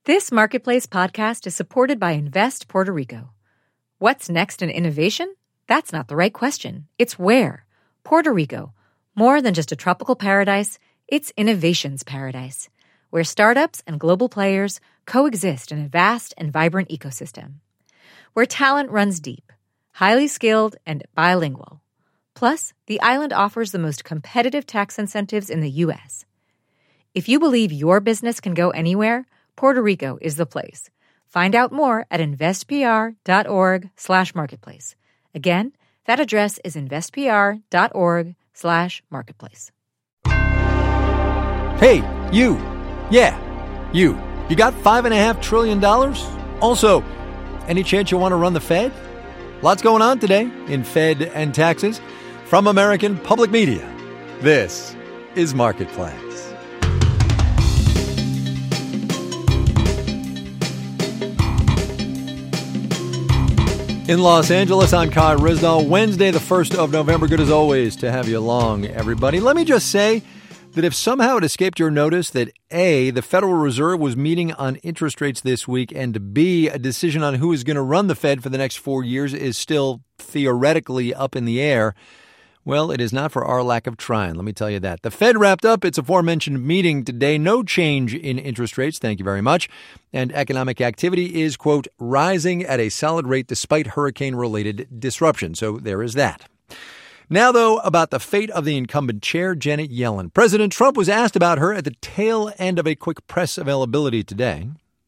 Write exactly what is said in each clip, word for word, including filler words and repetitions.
This Marketplace podcast is supported by Invest Puerto Rico. What's next in innovation? That's not the right question. It's where. Puerto Rico. More than just a tropical paradise, it's innovation's paradise, where startups and global players coexist in a vast and vibrant ecosystem. Where talent runs deep, highly skilled, and bilingual. Plus, the island offers the most competitive tax incentives in the U S. If you believe your business can go anywhere, Puerto Rico is the place. Find out more at investpr.org slash marketplace. Again, that address is investpr.org slash marketplace. Hey, you. Yeah, you. You got five and a half trillion dollars? Also, any chance you want to run the Fed? Lots going on today in Fed and taxes. From American Public Media, this is Marketplace. In Los Angeles, I'm Kai Ryssdal. Wednesday, the first of November. Good as always to have you along, everybody. Let me just say that if somehow it escaped your notice that A, the Federal Reserve was meeting on interest rates this week, and B, a decision on who is going to run the Fed for the next four years is still theoretically up in the air, well, it is not for our lack of trying, let me tell you that. The Fed wrapped up its aforementioned meeting today. No change in interest rates, thank you very much. And economic activity is, quote, rising at a solid rate despite hurricane-related disruption. So there is that. Now, though, about the fate of the incumbent chair, Janet Yellen. President Trump was asked about her at the tail end of a quick press availability today.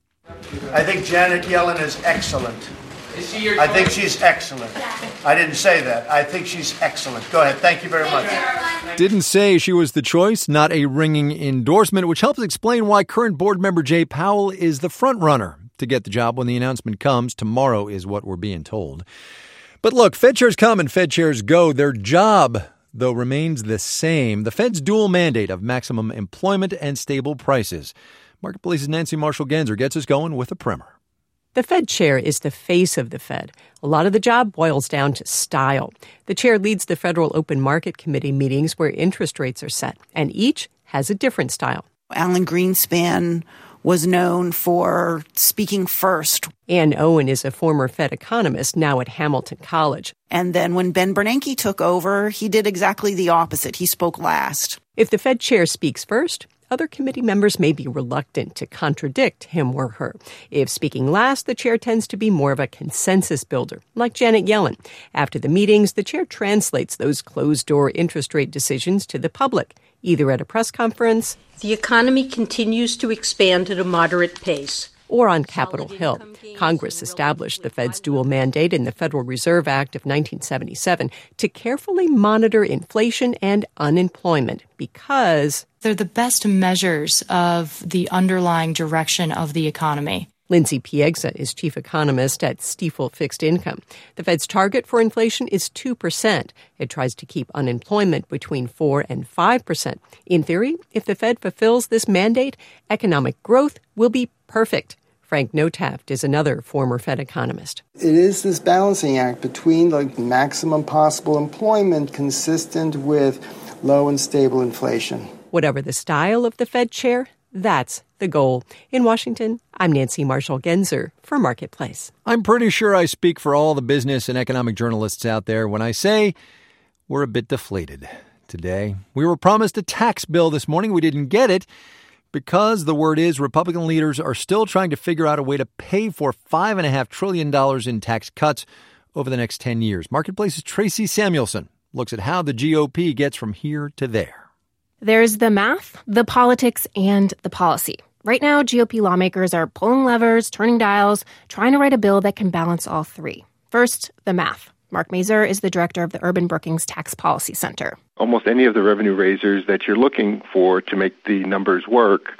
I think Janet Yellen is excellent. Is she your I think she's excellent. I didn't say that. I think she's excellent. Go ahead. Thank you very much. Didn't say she was the choice, not a ringing endorsement, which helps explain why current board member Jay Powell is the front runner to get the job when the announcement comes. Tomorrow is what we're being told. But look, Fed chairs come and Fed chairs go. Their job, though, remains the same. The Fed's dual mandate of maximum employment and stable prices. Marketplace's Nancy Marshall-Genzer gets us going with a primer. The Fed chair is the face of the Fed. A lot of the job boils down to style. The chair leads the Federal Open Market Committee meetings where interest rates are set, and each has a different style. Alan Greenspan was known for speaking first. Ann Owen is a former Fed economist, now at Hamilton College. And then when Ben Bernanke took over, he did exactly the opposite. He spoke last. If the Fed chair speaks first, other committee members may be reluctant to contradict him or her. If speaking last, the chair tends to be more of a consensus builder, like Janet Yellen. After the meetings, the chair translates those closed-door interest rate decisions to the public, either at a press conference, the economy continues to expand at a moderate pace, or on Capitol Hill. Congress established the Fed's dual mandate in the Federal Reserve Act of nineteen seventy-seven to carefully monitor inflation and unemployment because they're the best measures of the underlying direction of the economy. Lindsay Piegza is chief economist at Stifel Fixed Income. The Fed's target for inflation is two percent. It tries to keep unemployment between four and five percent. In theory, if the Fed fulfills this mandate, economic growth will be perfect. Frank Notaft is another former Fed economist. It is this balancing act between the maximum possible employment consistent with low and stable inflation. Whatever the style of the Fed chair, that's the goal. In Washington, I'm Nancy Marshall-Genzer for Marketplace. I'm pretty sure I speak for all the business and economic journalists out there when I say we're a bit deflated today. We were promised a tax bill this morning. We didn't get it because the word is Republican leaders are still trying to figure out a way to pay for five point five trillion dollars in tax cuts over the next ten years. Marketplace's Tracy Samuelson looks at how the G O P gets from here to there. There's the math, the politics, and the policy. Right now, G O P lawmakers are pulling levers, turning dials, trying to write a bill that can balance all three. First, the math. Mark Mazur is the director of the Urban Brookings Tax Policy Center. Almost any of the revenue raisers that you're looking for to make the numbers work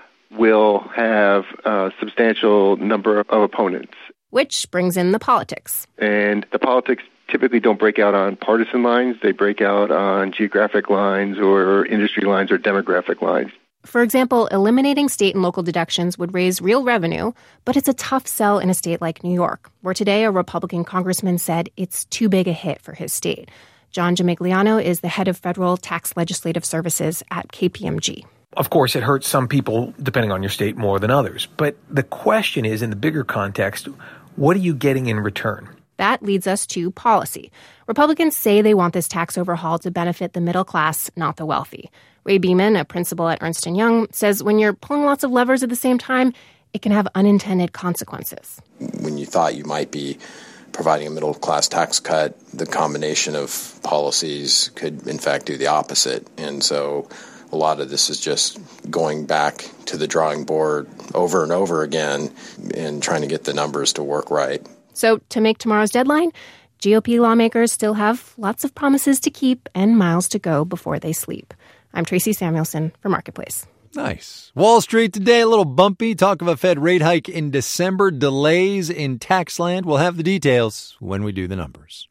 will have a substantial number of opponents. Which brings in the politics. And the politics typically don't break out on partisan lines. They break out on geographic lines or industry lines or demographic lines. For example, eliminating state and local deductions would raise real revenue, but it's a tough sell in a state like New York, where today a Republican congressman said it's too big a hit for his state. John Gimigliano is the head of federal tax legislative services at K P M G. Of course, it hurts some people, depending on your state, more than others. But the question is, in the bigger context, what are you getting in return? That leads us to policy. Republicans say they want this tax overhaul to benefit the middle class, not the wealthy. Ray Beeman, a principal at Ernst and Young, says when you're pulling lots of levers at the same time, it can have unintended consequences. When you thought you might be providing a middle-class tax cut, the combination of policies could, in fact, do the opposite. And so a lot of this is just going back to the drawing board over and over again and trying to get the numbers to work right. So to make tomorrow's deadline, G O P lawmakers still have lots of promises to keep and miles to go before they sleep. I'm Tracy Samuelson for Marketplace. Nice. Wall Street today, a little bumpy. Talk of a Fed rate hike in December. Delays in tax land. We'll have the details when we do the numbers.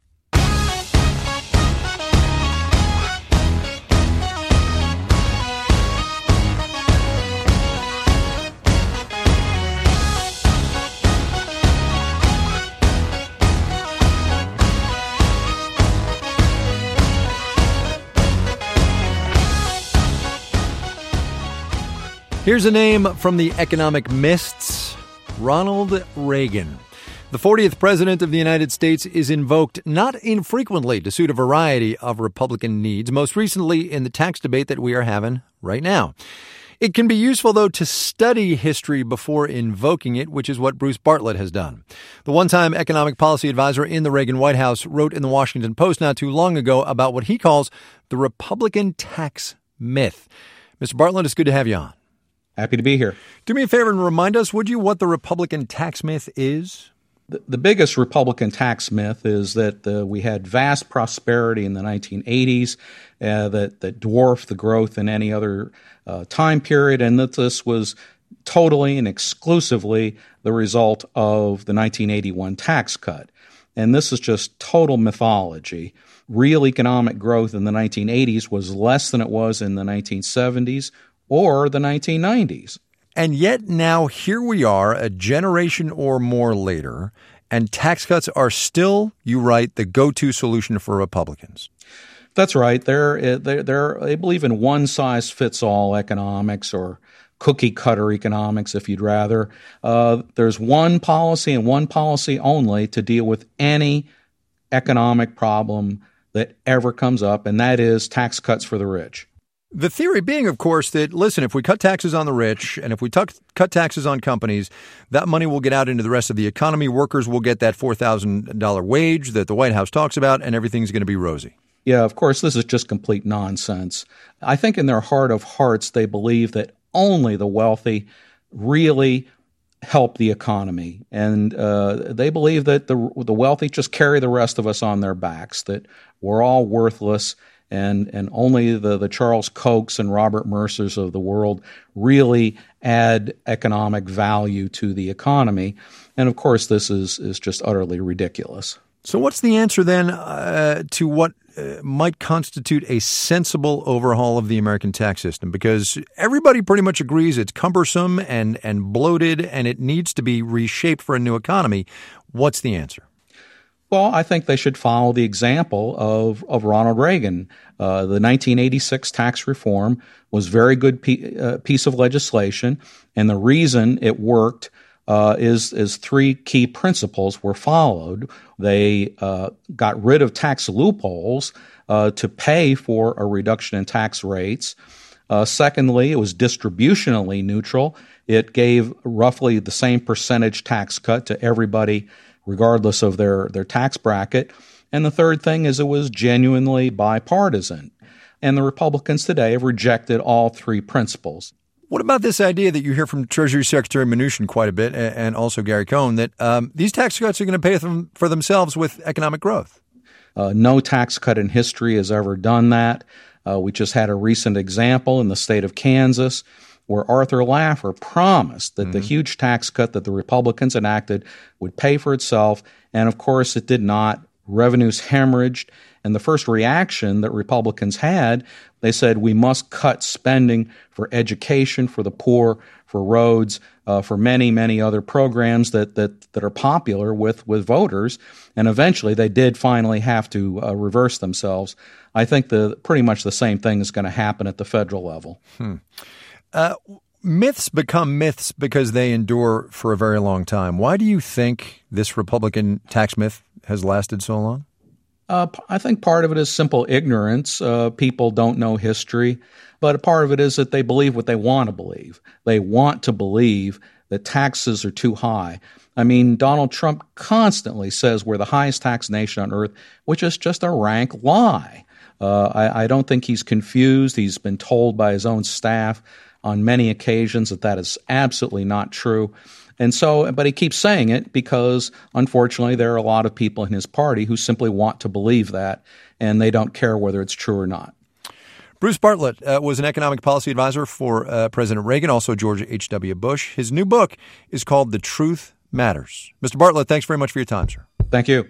Here's a name from the economic mists, Ronald Reagan. The fortieth president of the United States is invoked not infrequently to suit a variety of Republican needs, most recently in the tax debate that we are having right now. It can be useful, though, to study history before invoking it, which is what Bruce Bartlett has done. The one-time economic policy advisor in the Reagan White House wrote in the Washington Post not too long ago about what he calls the Republican tax myth. Mister Bartlett, it's good to have you on. Happy to be here. Do me a favor and remind us, would you, what the Republican tax myth is? The, the biggest Republican tax myth is that uh, we had vast prosperity in the nineteen eighties uh, that, that dwarfed the growth in any other uh, time period, and that this was totally and exclusively the result of the nineteen eighty-one tax cut. And this is just total mythology. Real economic growth in the nineteen eighties was less than it was in the nineteen seventies or the nineteen nineties. And yet now here we are, a generation or more later, and tax cuts are still, you write, the go-to solution for Republicans. That's right. They're, they're, they're, they believe in one-size-fits-all economics, or cookie-cutter economics, if you'd rather. Uh, there's one policy and one policy only to deal with any economic problem that ever comes up, and that is tax cuts for the rich. The theory being, of course, that, listen, if we cut taxes on the rich and if we tuck, cut taxes on companies, that money will get out into the rest of the economy. Workers will get that four thousand dollars wage that the White House talks about, and everything's going to be rosy. Yeah, of course, this is just complete nonsense. I think in their heart of hearts, they believe that only the wealthy really help the economy. And uh, they believe that the the wealthy just carry the rest of us on their backs, that we're all worthless. And and only the, the Charles Kochs and Robert Mercers of the world really add economic value to the economy. And, of course, this is, is just utterly ridiculous. So what's the answer then uh, to what uh, might constitute a sensible overhaul of the American tax system? Because everybody pretty much agrees it's cumbersome and, and bloated and it needs to be reshaped for a new economy. What's the answer? Well, I think they should follow the example of, of Ronald Reagan. Uh, the nineteen eighty-six tax reform was a very good pe- uh, piece of legislation, and the reason it worked uh, is, is three key principles were followed. They uh, got rid of tax loopholes uh, to pay for a reduction in tax rates. Uh, secondly, it was distributionally neutral. It gave roughly the same percentage tax cut to everybody regardless of their, their tax bracket. And the third thing is it was genuinely bipartisan. And the Republicans today have rejected all three principles. What about this idea that you hear from Treasury Secretary Mnuchin quite a bit, and also Gary Cohn, that um, these tax cuts are going to pay them for themselves with economic growth? Uh, no tax cut in history has ever done that. Uh, we just had a recent example in the state of Kansas where Arthur Laffer promised that mm-hmm. the huge tax cut that the Republicans enacted would pay for itself. And, of course, it did not. Revenues hemorrhaged. And the first reaction that Republicans had, they said, we must cut spending for education, for the poor, for roads, uh, for many, many other programs that that, that are popular with, with voters. And eventually they did finally have to uh, reverse themselves. I think the pretty much the same thing is going to happen at the federal level. Hmm. Uh, myths become myths because they endure for a very long time. Why do you think this Republican tax myth has lasted so long? Uh, I think part of it is simple ignorance. Uh, people don't know history. But a part of it is that they believe what they want to believe. They want to believe that taxes are too high. I mean, Donald Trump constantly says we're the highest tax nation on earth, which is just a rank lie. Uh, I, I don't think he's confused. He's been told by his own staff on many occasions that that is absolutely not true. And so, but he keeps saying it because, unfortunately, there are a lot of people in his party who simply want to believe that, and they don't care whether it's true or not. Bruce Bartlett uh, was an economic policy advisor for uh, President Reagan, also George H W. Bush. His new book is called The Truth Matters. Mister Bartlett, thanks very much for your time, sir. Thank you.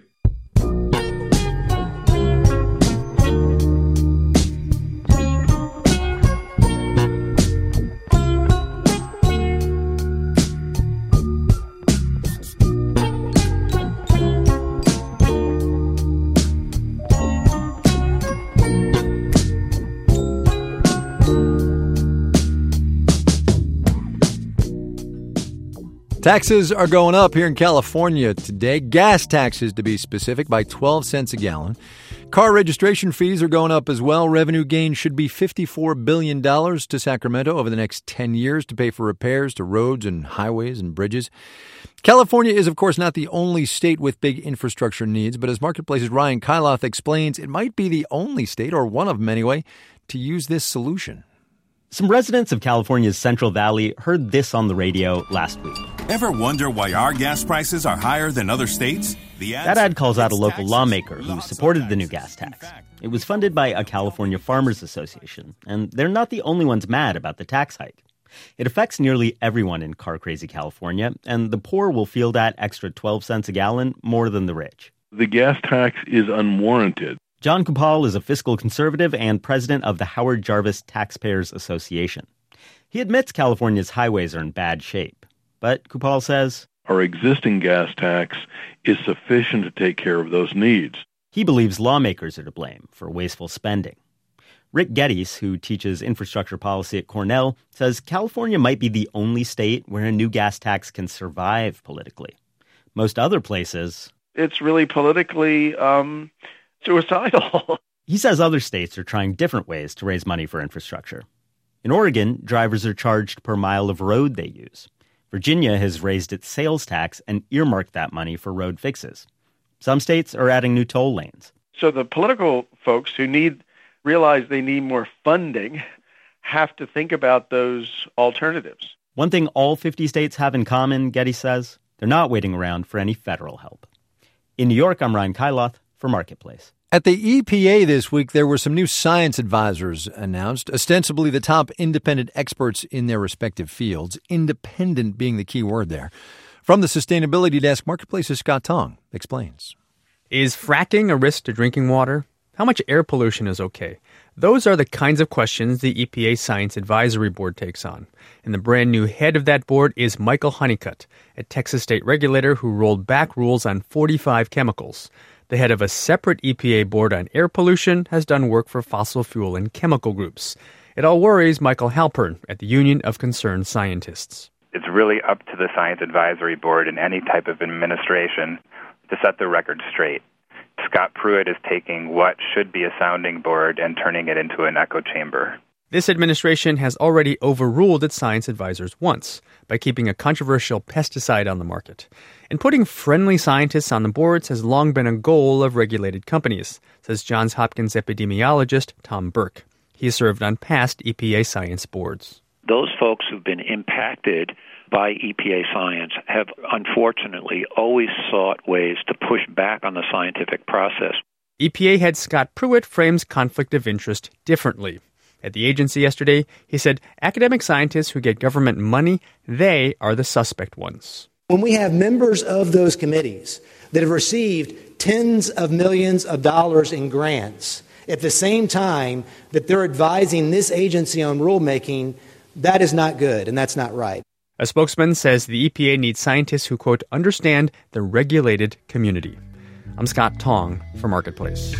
Taxes are going up here in California today. Gas taxes, to be specific, by twelve cents a gallon. Car registration fees are going up as well. Revenue gain should be fifty-four billion dollars to Sacramento over the next ten years to pay for repairs to roads and highways and bridges. California is, of course, not the only state with big infrastructure needs, but as Marketplace's Ryan Kyloth explains, it might be the only state, or one of them anyway, to use this solution. Some residents of California's Central Valley heard this on the radio last week. Ever wonder why our gas prices are higher than other states? The that ad calls out a local lawmaker who supported the new gas tax. It was funded by a California Farmers Association, and they're not the only ones mad about the tax hike. It affects nearly everyone in car-crazy California, and the poor will feel that extra twelve cents a gallon more than the rich. The gas tax is unwarranted. John Kupal is a fiscal conservative and president of the Howard Jarvis Taxpayers Association. He admits California's highways are in bad shape. But Kupal says, our existing gas tax is sufficient to take care of those needs. He believes lawmakers are to blame for wasteful spending. Rick Geddes, who teaches infrastructure policy at Cornell, says California might be the only state where a new gas tax can survive politically. Most other places... It's really politically... Um suicidal. He says other states are trying different ways to raise money for infrastructure. In Oregon, drivers are charged per mile of road they use. Virginia has raised its sales tax and earmarked that money for road fixes. Some states are adding new toll lanes. So the political folks who need realize they need more funding have to think about those alternatives. One thing all fifty states have in common, Geddes says, they're not waiting around for any federal help. In New York, I'm Ryan Kyloth for Marketplace. At the E P A this week, there were some new science advisors announced, ostensibly the top independent experts in their respective fields, independent being the key word there. From the Sustainability Desk, Marketplace's Scott Tong explains. Is fracking a risk to drinking water? How much air pollution is okay? Those are the kinds of questions the E P A Science Advisory Board takes on. And the brand new head of that board is Michael Honeycutt, a Texas state regulator who rolled back rules on forty-five chemicals. The head of a separate E P A board on air pollution has done work for fossil fuel and chemical groups. It all worries Michael Halpern at the Union of Concerned Scientists. It's really up to the Science Advisory Board and any type of administration to set the record straight. Scott Pruitt is taking what should be a sounding board and turning it into an echo chamber. This administration has already overruled its science advisors once by keeping a controversial pesticide on the market. And putting friendly scientists on the boards has long been a goal of regulated companies, says Johns Hopkins epidemiologist Tom Burke. He has served on past E P A science boards. Those folks who've been impacted by E P A science have unfortunately always sought ways to push back on the scientific process. E P A head Scott Pruitt frames conflict of interest differently. At the agency yesterday, he said academic scientists who get government money, they are the suspect ones. When we have members of those committees that have received tens of millions of dollars in grants at the same time that they're advising this agency on rulemaking, that is not good and that's not right. A spokesman says the E P A needs scientists who, quote, understand the regulated community. I'm Scott Tong for Marketplace.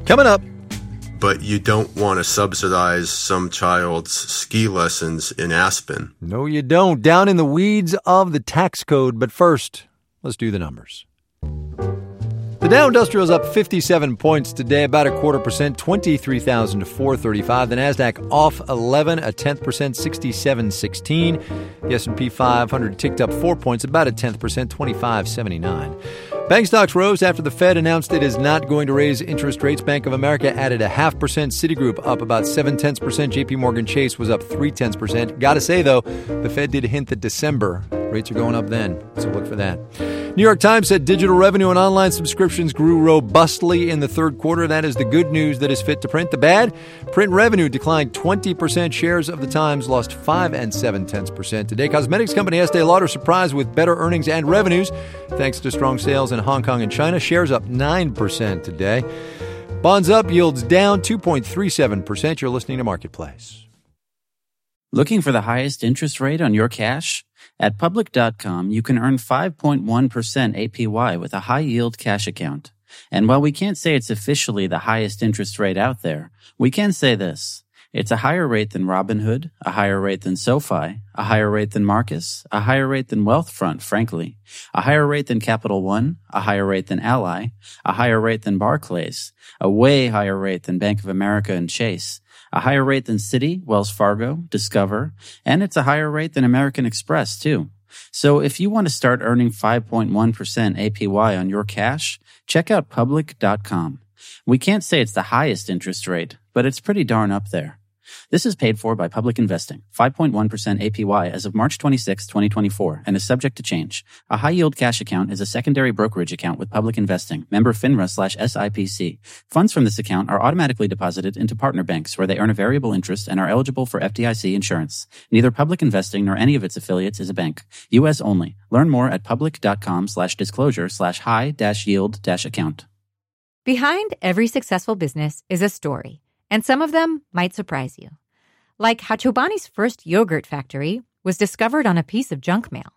Coming up. But you don't want to subsidize some child's ski lessons in Aspen. No, you don't. Down in the weeds of the tax code. But first, let's do the numbers. The Dow Industrial is up fifty-seven points today, about a quarter percent, twenty-three thousand to four thirty-five. The NASDAQ off eleven, a tenth percent, sixty-seven sixteen. The S and P five hundred ticked up four points, about a tenth percent, twenty-five seventy-nine. Bank stocks rose after the Fed announced it is not going to raise interest rates. Bank of America added a half percent. Citigroup up about seven tenths percent. J P Morgan Chase was up three tenths percent. Got to say, though, the Fed did hint that December rates are going up then, so look for that. New York Times said digital revenue and online subscriptions grew robustly in the third quarter. That is the good news that is fit to print. The bad, print revenue declined twenty percent. Shares of the Times lost five and seven tenths percent today. Cosmetics company Estee Lauder surprised with better earnings and revenues thanks to strong sales in Hong Kong and China. Shares up nine percent today. Bonds up, yields down two point three seven percent. You're listening to Marketplace. Looking for the highest interest rate on your cash? At Public dot com, you can earn five point one percent A P Y with a high-yield cash account. And while we can't say it's officially the highest interest rate out there, we can say this. It's a higher rate than Robinhood, a higher rate than SoFi, a higher rate than Marcus, a higher rate than Wealthfront, frankly, a higher rate than Capital One, a higher rate than Ally, a higher rate than Barclays, a way higher rate than Bank of America and Chase, a higher rate than Citi, Wells Fargo, Discover, and it's a higher rate than American Express, too. So if you want to start earning five point one percent A P Y on your cash, check out Public dot com. We can't say it's the highest interest rate, but it's pretty darn up there. This is paid for by Public Investing, five point one percent A P Y as of March twenty-sixth, twenty twenty-four, and is subject to change. A high-yield cash account is a secondary brokerage account with Public Investing, member FINRA slash S I P C. Funds from this account are automatically deposited into partner banks where they earn a variable interest and are eligible for F D I C insurance. Neither Public Investing nor any of its affiliates is a bank. U S only. Learn more at Public dot com slash disclosure slash high dash yield dash account. Behind every successful business is a story, and some of them might surprise you. Like how Chobani's first yogurt factory was discovered on a piece of junk mail.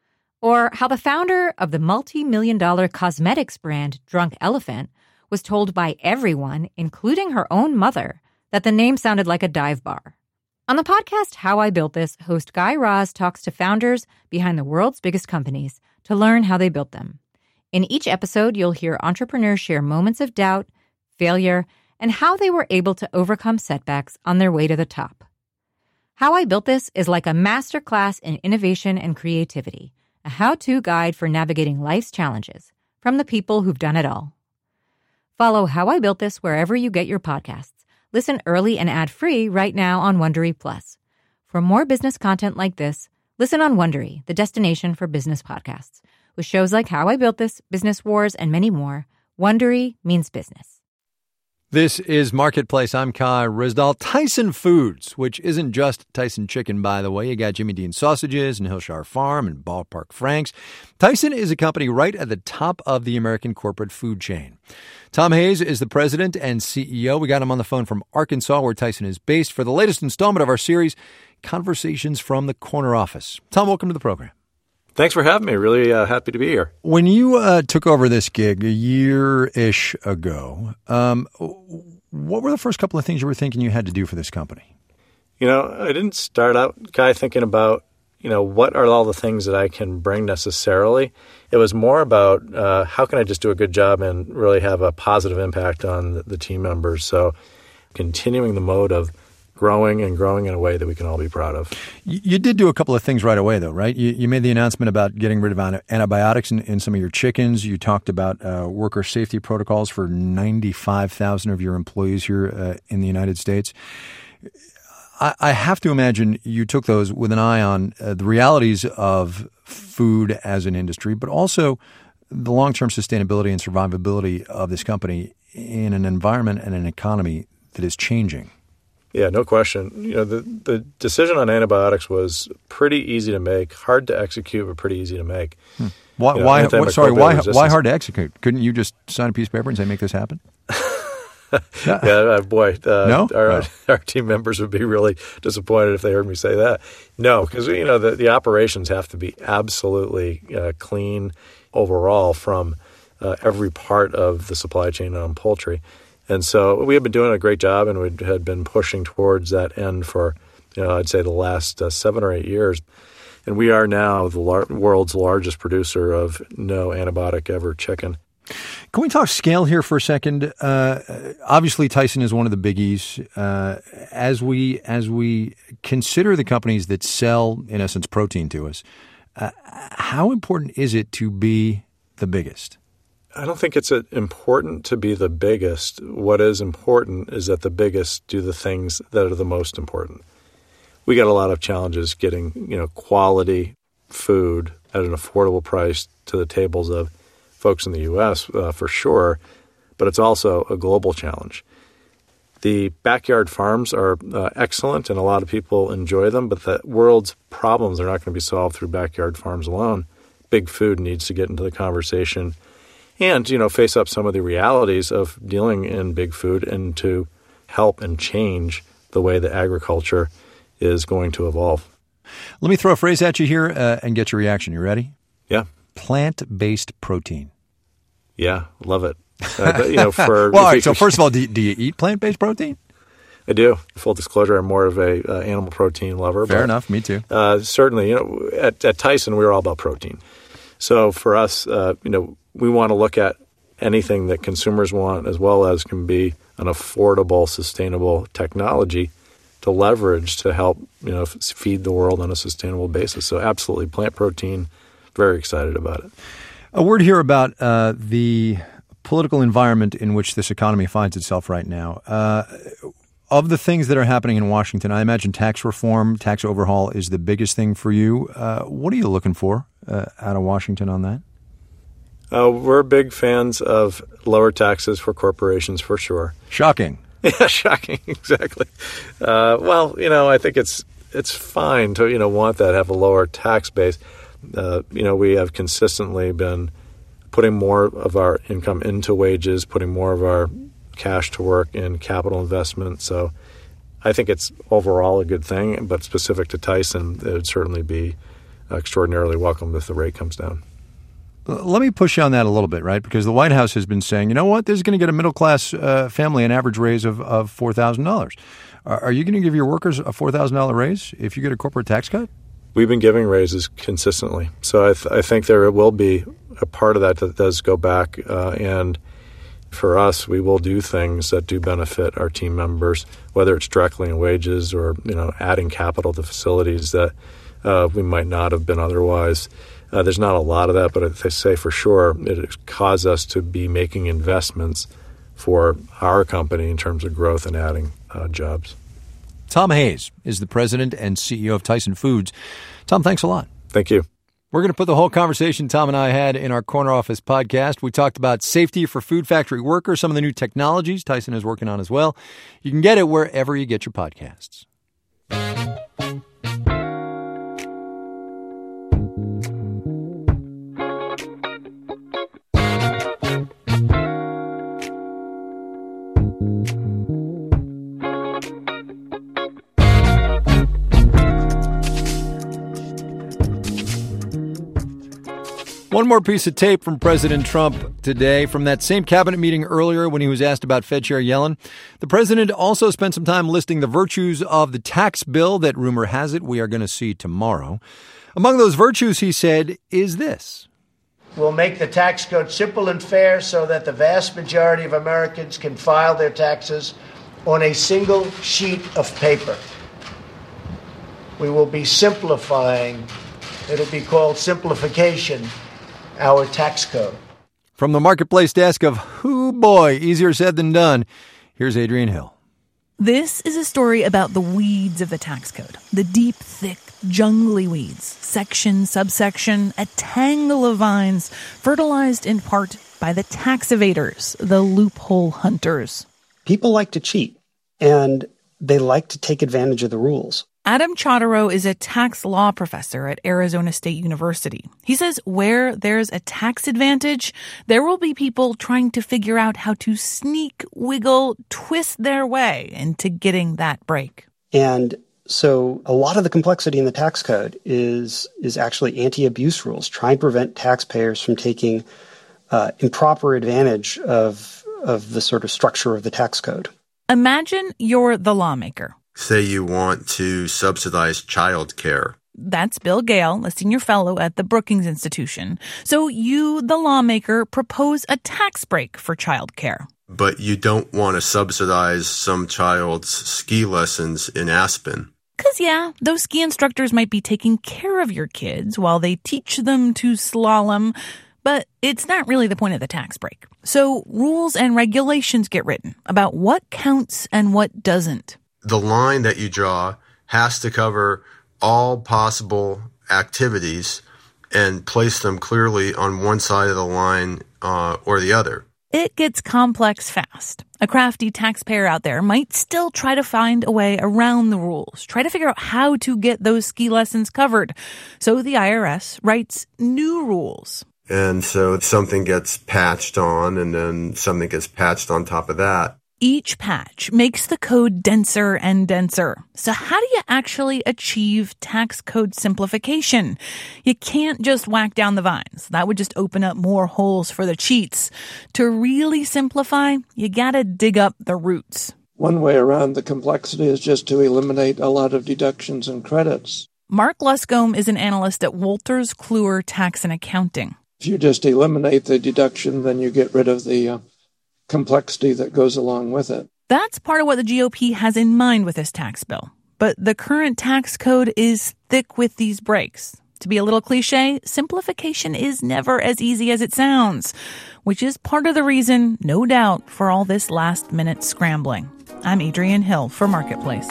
Or how the founder of the multi-million dollar cosmetics brand Drunk Elephant was told by everyone, including her own mother, that the name sounded like a dive bar. On the podcast How I Built This, host Guy Raz talks to founders behind the world's biggest companies to learn how they built them. In each episode, you'll hear entrepreneurs share moments of doubt, failure, and how they were able to overcome setbacks on their way to the top. How I Built This is like a masterclass in innovation and creativity, a how-to guide for navigating life's challenges from the people who've done it all. Follow How I Built This wherever you get your podcasts. Listen early and ad-free right now on Wondery Plus. For more business content like this, listen on Wondery, the destination for business podcasts. With shows like How I Built This, Business Wars, and many more, Wondery means business. This is Marketplace. I'm Kai Ryssdal. Tyson Foods, which isn't just Tyson Chicken, by the way. You got Jimmy Dean Sausages and Hillshire Farm and Ballpark Franks. Tyson is a company right at the top of the American corporate food chain. Tom Hayes is the president and C E O. We got him on the phone from Arkansas, where Tyson is based, for the latest installment of our series, Conversations from the Corner Office. Tom, welcome to the program. Thanks for having me. Really uh, happy to be here. When you uh, took over this gig a year-ish ago, um, what were the first couple of things you were thinking you had to do for this company? You know, I didn't start out, Guy, thinking about, you know, what are all the things that I can bring necessarily. It was more about uh, how can I just do a good job and really have a positive impact on the, the team members. So continuing the mode of growing and growing in a way that we can all be proud of. You did do a couple of things right away, though, right? You, you made the announcement about getting rid of antibiotics in, in some of your chickens. You talked about uh, worker safety protocols for ninety-five thousand of your employees here uh, in the United States. I, I have to imagine you took those with an eye on uh, the realities of food as an industry, but also the long-term sustainability and survivability of this company in an environment and an economy that is changing. Yeah, no question. You know, the, the decision on antibiotics was pretty easy to make, hard to execute, but pretty easy to make. Hmm. Why? You know, why what, sorry, why? Resistance. Why hard to execute? Couldn't you just sign a piece of paper and say, "Make this happen"? yeah, uh, boy, uh, no? our, oh. our team members would be really disappointed if they heard me say that. No, because you know the, the operations have to be absolutely uh, clean overall from uh, every part of the supply chain on poultry. And so we have been doing a great job, and we had been pushing towards that end for, you know, I'd say the last uh, seven or eight years. And we are now the lar- world's largest producer of no antibiotic ever chicken. Can we talk scale here for a second? Uh, obviously, Tyson is one of the biggies. Uh, as we as we consider the companies that sell, in essence, protein to us, uh, how important is it to be the biggest? I don't think it's important to be the biggest. What is important is that the biggest do the things that are the most important. We got a lot of challenges getting, you know, quality food at an affordable price to the tables of folks in the U S uh, for sure, but it's also a global challenge. The backyard farms are uh, excellent, and a lot of people enjoy them, but the world's problems are not going to be solved through backyard farms alone. Big food needs to get into the conversation and, you know, face up some of the realities of dealing in big food and to help and change the way that agriculture is going to evolve. Let me throw a phrase at you here uh, and get your reaction. You ready? Yeah. Plant-based protein. Yeah, love it. Uh, you know, for well, all right, so first of all, do you, do you eat plant-based protein? I do. Full disclosure, I'm more of a uh, animal protein lover. Fair but, enough, me too. Uh, certainly, you know, at, at Tyson, we were all about protein. So for us, uh, you know, we want to look at anything that consumers want, as well as can be an affordable, sustainable technology to leverage to help, you know, feed the world on a sustainable basis. So absolutely, plant protein, very excited about it. A word here about uh, the political environment in which this economy finds itself right now. Uh, of the things that are happening in Washington, I imagine tax reform, tax overhaul is the biggest thing for you. Uh, what are you looking for uh, out of Washington on that? Uh, we're big fans of lower taxes for corporations, for sure. Shocking. Yeah, shocking, exactly. Uh, well, you know, I think it's it's fine to, you know, want that, have a lower tax base. Uh, you know, we have consistently been putting more of our income into wages, putting more of our cash to work in capital investment. So I think it's overall a good thing, but specific to Tyson, it would certainly be extraordinarily welcome if the rate comes down. Let me push you on that a little bit, right? Because the White House has been saying, you know what, this is going to get a middle-class uh, family an average raise of, of four thousand dollars. Are, are you going to give your workers a four thousand dollars raise if you get a corporate tax cut? We've been giving raises consistently. So I, th- I think there will be a part of that that does go back. Uh, and for us, we will do things that do benefit our team members, whether it's directly in wages or, you know, adding capital to facilities that uh, we might not have been otherwise. Uh, there's not a lot of that, but I say for sure it has caused us to be making investments for our company in terms of growth and adding uh, jobs. Tom Hayes is the president and C E O of Tyson Foods. Tom, thanks a lot. Thank you. We're going to put the whole conversation Tom and I had in our Corner Office podcast. We talked about safety for food factory workers, some of the new technologies Tyson is working on as well. You can get it wherever you get your podcasts. One more piece of tape from President Trump today from that same cabinet meeting earlier when he was asked about Fed Chair Yellen. The president also spent some time listing the virtues of the tax bill that, rumor has it, we are going to see tomorrow. Among those virtues, he said, is this. We'll make the tax code simple and fair so that the vast majority of Americans can file their taxes on a single sheet of paper. We will be simplifying. It'll be called simplification. Our tax code. From the Marketplace desk of Who Boy, easier said than done, here's Adrienne Hill. This is a story about the weeds of the tax code. The deep, thick, jungly weeds. Section, subsection, a tangle of vines, fertilized in part by the tax evaders, the loophole hunters. People like to cheat, and they like to take advantage of the rules. Adam Chodorow is a tax law professor at Arizona State University. He says where there's a tax advantage, there will be people trying to figure out how to sneak, wiggle, twist their way into getting that break. And so a lot of the complexity in the tax code is is actually anti-abuse rules, trying to prevent taxpayers from taking uh, improper advantage of of the sort of structure of the tax code. Imagine you're the lawmaker. Say you want to subsidize child care. That's Bill Gale, a senior fellow at the Brookings Institution. So you, the lawmaker, propose a tax break for child care. But you don't want to subsidize some child's ski lessons in Aspen. Because, yeah, those ski instructors might be taking care of your kids while they teach them to slalom, but it's not really the point of the tax break. So rules and regulations get written about what counts and what doesn't. The line that you draw has to cover all possible activities and place them clearly on one side of the line uh, or the other. It gets complex fast. A crafty taxpayer out there might still try to find a way around the rules, try to figure out how to get those ski lessons covered. So the I R S writes new rules. And so something gets patched on, and then something gets patched on top of that. Each patch makes the code denser and denser. So how do you actually achieve tax code simplification? You can't just whack down the vines. That would just open up more holes for the cheats. To really simplify, you gotta dig up the roots. One way around the complexity is just to eliminate a lot of deductions and credits. Mark Luscombe is an analyst at Wolters Kluwer Tax and Accounting. If you just eliminate the deduction, then you get rid of the uh, complexity that goes along with it. That's part of what the G O P has in mind with this tax bill. But the current tax code is thick with these breaks. To be a little cliche, simplification is never as easy as it sounds, which is part of the reason, no doubt, for all this last-minute scrambling. I'm Adrienne Hill for Marketplace.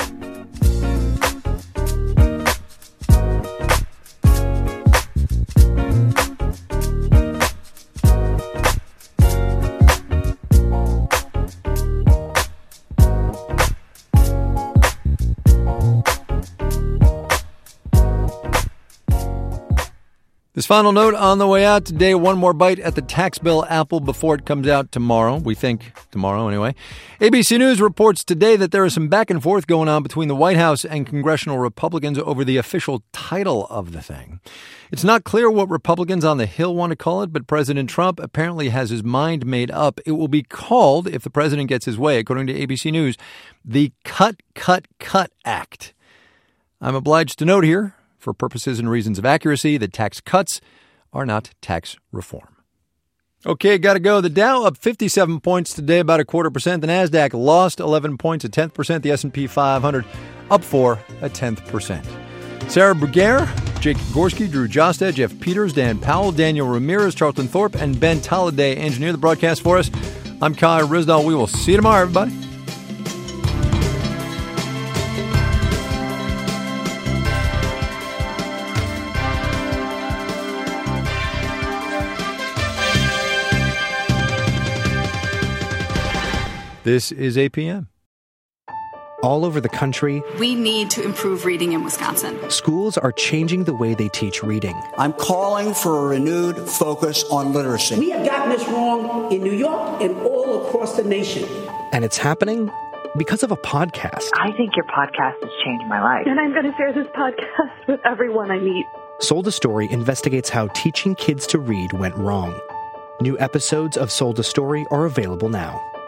This final note on the way out today, one more bite at the tax bill apple before it comes out tomorrow. We think tomorrow anyway. A B C News reports today that there is some back and forth going on between the White House and congressional Republicans over the official title of the thing. It's not clear what Republicans on the Hill want to call it, but President Trump apparently has his mind made up. It will be called, if the president gets his way, according to A B C News, the Cut, Cut, Cut Act. I'm obliged to note here, for purposes and reasons of accuracy, that tax cuts are not tax reform. Okay, got to go. The Dow up fifty-seven points today, about a quarter percent. The NASDAQ lost eleven points, a tenth percent. The S and P five hundred up four, a tenth percent. Sarah Bruguiere, Jake Gorski, Drew Josta, Jeff Peters, Dan Powell, Daniel Ramirez, Charlton Thorpe, and Ben Tolliday engineer the broadcast for us. I'm Kai Ryssdal. We will see you tomorrow, everybody. This is A P M. All over the country, we need to improve reading in Wisconsin. Schools are changing the way they teach reading. I'm calling for a renewed focus on literacy. We have gotten this wrong in New York and all across the nation. And it's happening because of a podcast. I think your podcast has changed my life. And I'm going to share this podcast with everyone I meet. Sold a Story investigates how teaching kids to read went wrong. New episodes of Sold a Story are available now.